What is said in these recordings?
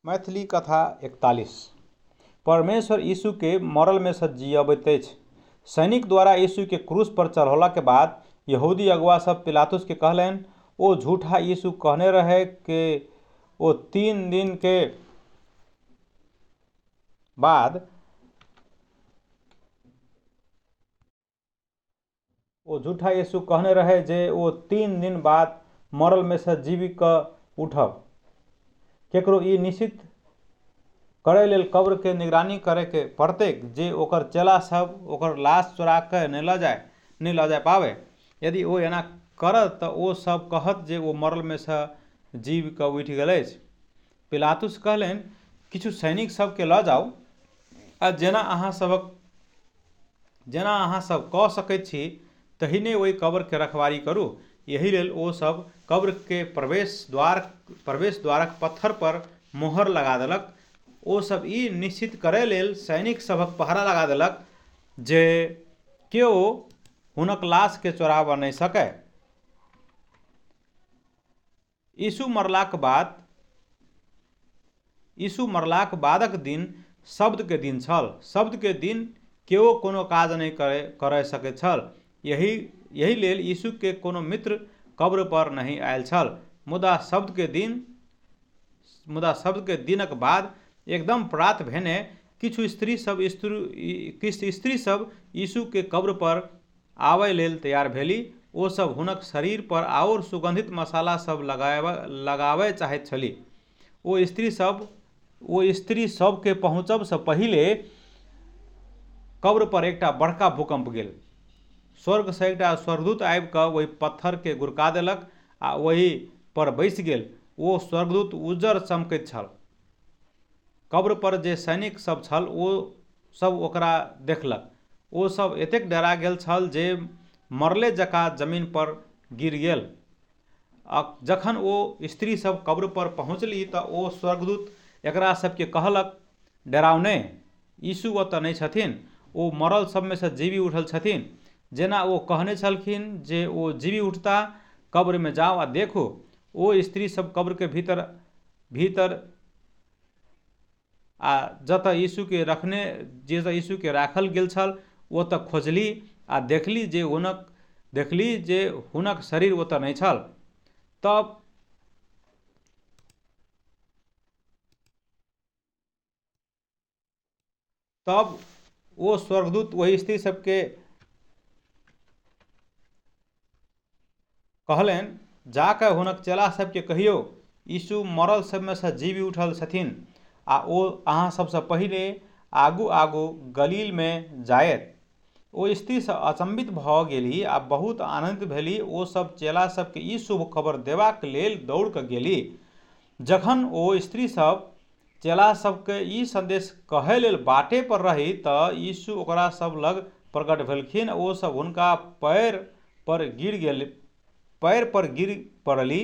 मैथिली कथा 41। परमेश्वर यीशु के मरल में से जियबैत अछि। सैनिक द्वारा यीशु के क्रूस पर चढ़ौला के बाद यहूदी अगुआ सब पिलातुस के कहलनि, ओ झूठा यीशु कहने रहे कि ओ 3 दिन के बाद मरल में से जीवी क उठब। केकरो ई निश्चित करे लेल कब्र के निगरानी करे के पड़तैक जे ओकर चेला सब ओकर लाश चोरा के नहीं ल जाय पावे। यदि ओ एना करत तऽ ओ सब कहत जे ओ मरल में से जीव क उठि गेल अछि। पिलातुस कहलनि, किछु सैनिक सब के ल जाउ आ जेना अहाँ सब कऽ सकैत छी तहिने ओहि कब्र के रखवारी करू। यही लेल ओ सब कब्र के प्रवेश द्वारक पत्थर पर मोहर लगा देलक। ओ सब ई निश्चित करे लेल सैनिक सभक पहरा लगा देलक जे केओ हुनक लाश के चोराबऽ नहीं सकै। यीशु मरलाक बादक दिन शब्द के दिन छल। शब्द के दिन केओ कोनो काज नहीं करय सकैत छल। यही लेल यीशु के कोनो मित्र कब्र पर नहीं आयल छल। मुदा शब्द के दिनक बाद एकदम प्रात भेने किछु स्त्री सब यीशु के कब्र पर आबय लेल तैयार भेली। ओ सब हुनक शरीर पर आओर सुगंधित मसाला सब लगाबय चाहैत छली। ओ स्त्री सब के पहुँचब से पहिले कब्र पर एकटा बड़का भूकंप गेल। स्वर्ग से एकटा स्वर्गदूत आबि कऽ ओहि पत्थर के गुड़का देलक आ ओहि पर बैसि गेल। ओ स्वर्गदूत उज्जर चमकैत छल। कब्र पर जे सैनिक सब छल ओ सब ओकरा देखलक। ओ सब एतेक डरा गेल छल जे मरले जकाँ जमीन पर गिर गेल। जखन ओ स्त्री सब कब्र पर पहुँचली तऽ ओ स्वर्गदूत एकरा सबके कहलक, डराउ नहि, यीशु ओतऽ नहीं छथिन, ओ मरल सब में से जीवी उठल छथिन। जेना ओ कहने छलखिन जे ओ जीवी उठता, कब्र में जाओ आ देखो। ओ स्त्री सब कब्र के भीतर आ जतऽ यीशु के राखल गेल छल ओतऽ खोजली आ देखली जे हुनक शरीर ओतऽ नहीं छल। तब ओ स्वर्गदूत वही स्त्री सबके कहलनि, जाके हुनक चेला सबके कहियो यीशु मरल सब में से जीवी उठल छथिन आ ओ अहाँ सबसे पहिले आगू गलील में जायत। ओ स्त्री सब अचंभित भऽ गेली आ बहुत आनंदित भेली। ओ सब चेला सबके ई शुभ खबर देबाक लेल दौड़ कऽ गेली। जखन ओ स्त्री सब चेला सबके ई संदेश कहै लेल बाटे पर रही तऽ यीशु ओकरा सब लग प्रकट भेलखिन। ओ सब हुनका पैर पर गिर पड़ली।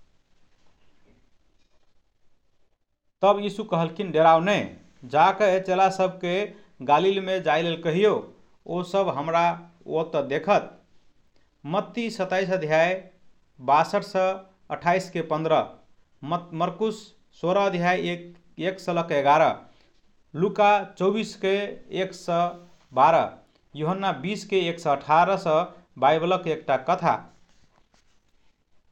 तब यीशु कहलखिन, डराउ नहीं, जाके चेला सबके गालील में जाय लेल कहियो, ओ सब हमरा ओतऽ देखत। मत्ती 27 अध्याय 62 से 28 के 15, मरकुस 16 अध्याय 1 से 11, लूका 24 के 1 से 12, यूहन्ना 20 के 1 से 18 से बाइबलक एकटा कथा।